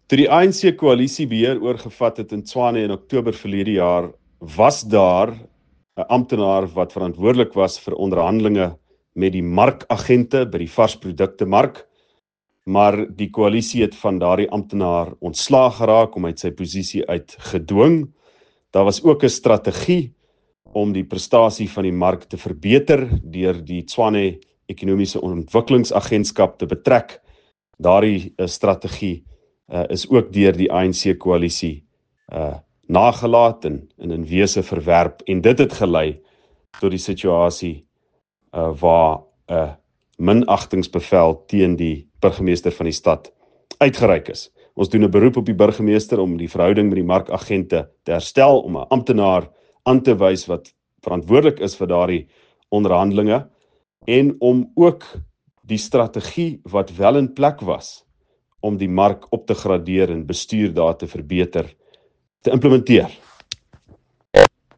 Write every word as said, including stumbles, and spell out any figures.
Toe die A N C koalisie beheer oorgevat het in Tshwane in Oktober verlede jaar, was daar 'n amptenaar wat verantwoordelik was vir onderhandelinge met die markagente by die varsprodukte mark, maar die koalisie het van daardie amptenaar ontslaag geraak om uit sy posisie uit gedwing. Daar was ook 'n strategie om die prestasie van die mark te verbeter deur die Tshwane Ekonomiese Ontwikkelingsagentskap te betrek. Daardie uh, strategie uh, is ook deur die A N C koalisie uh, nagelaat en, en in wese verwerp, en dit het gelei tot die situasie uh, waar 'n uh, minagtingsbevel teen die burgemeester van die stad uitgereik is. Ons doen 'n beroep op die burgemeester om die verhouding met die markagente te herstel, om 'n amptenaar aan te wys wat verantwoordelik is vir daardie onderhandelinge, en om ook die strategie wat wel in plek was om die mark op te gradeer en bestuur daar te verbeter, te implementeer.